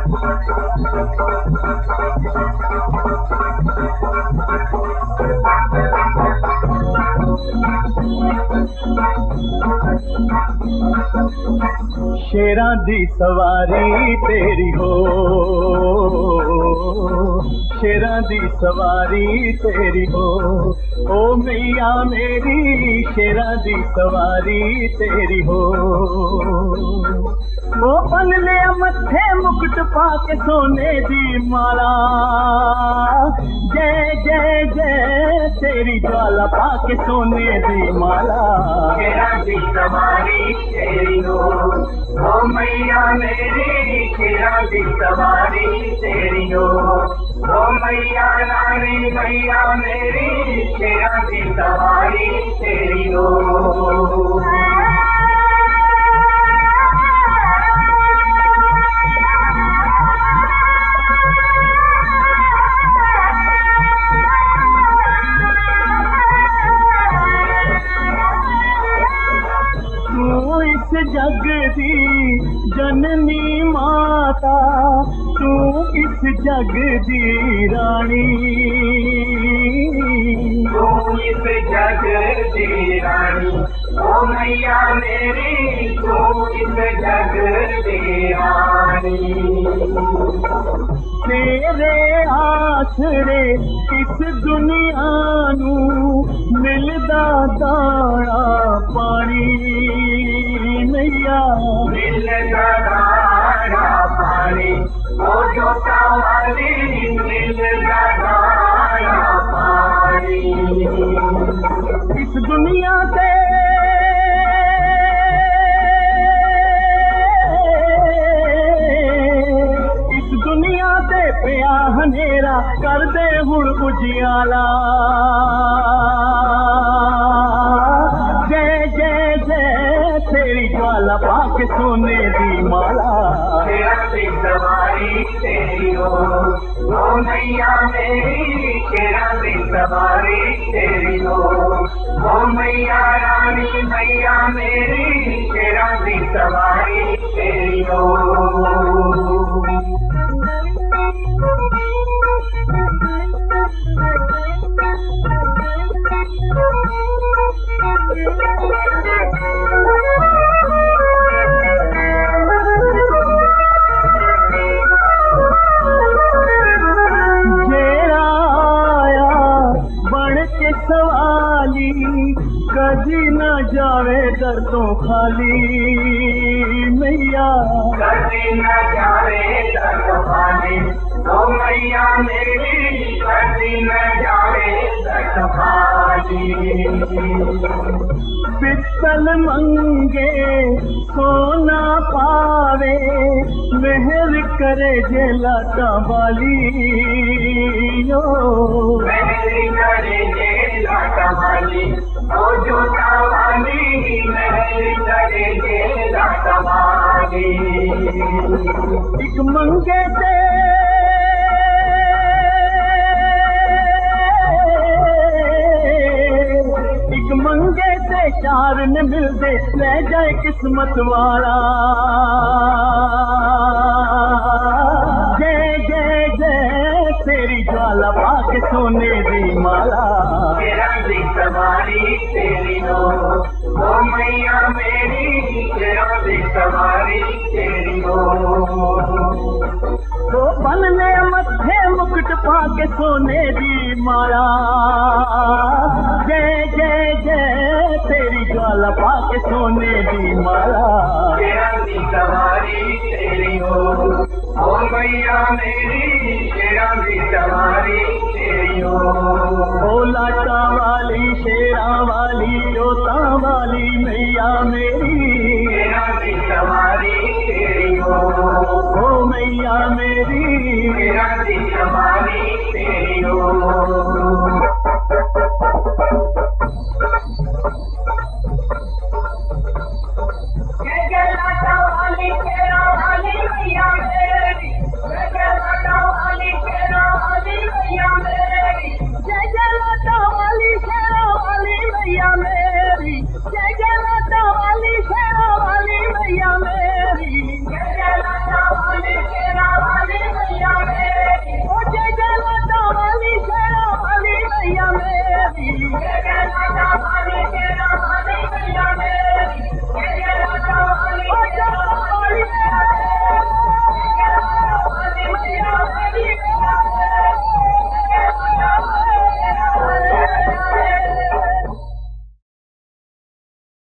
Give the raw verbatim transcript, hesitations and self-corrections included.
शेरां दी सवारी तेरी हो, शेरां दी सवारी तेरी हो, ओ मैया मेरी शेरां दी सवारी तेरी हो। ओ बन लिया मत्थे मुकुट पाके सोने दी माला, जय जय जय तेरी ज्वाला पाके सोने दी माला। शेरां दी सवारी तेरी हो, ओ मैया मेरी शेरां दी सवारी तेरी हो, ओ मैया रानी मैया मेरी शेरां दी सवारी तेरी हो। इस जग दी जननी माता, तू इस जग दी रानी, तू इस जग दी रानी, ओ मैया मेरी तू इस जग दी रानी। तेरे आसरे इस दुनिया नू मिलदा दाना पानी, मैया मिलदा दाना पानी, ओ जोता वाली मिलदा दाना पानी। इस दुनिया ते इस दुनिया ते पिया हनेरा कर दे हुण उजियाला, जय जय जय तेरी ज्वाला पाके सोने दी माला। शेरां दी सवारी तेरी हो, ओ मैया मेरी शेरां दी सवारी तेरी हो, ओ मैया रानी मैया मेरी शेरां दी सवारी तेरी हो। सवाली कभी न जावे दर तो खाली, मैया कभी न जावे दर तो खाली, ओ मैया मेरी कभी न जावे दर तो खाली। पित्तल मंगे सोना पावे, मेहर करे जे लाटा वाली, यो मेहर करे जे लाटा वाली, ओ जोता वाली मेहर करे जे लाटा वाली। एक मंगे ते एक मंगे ते चार न मिलदे, ले जाए किस्मत वाला, जय जय जय तेरी ज्वाला पाके सोने दी माला। शेरां दी सवारी तेरी हो, ओ मैया मेरी शेरां दी सवारी तेरी हो। तो बन ले मत्थे मुकुट पाके सोने दी माला, जय जय जय तेरी ज्वाला पाके सोने दी माला। शेरां दी सवारी तेरी हो, ओ मैया मेरी शेरां दी सवारी तेरी हो। ओ लाटा वाली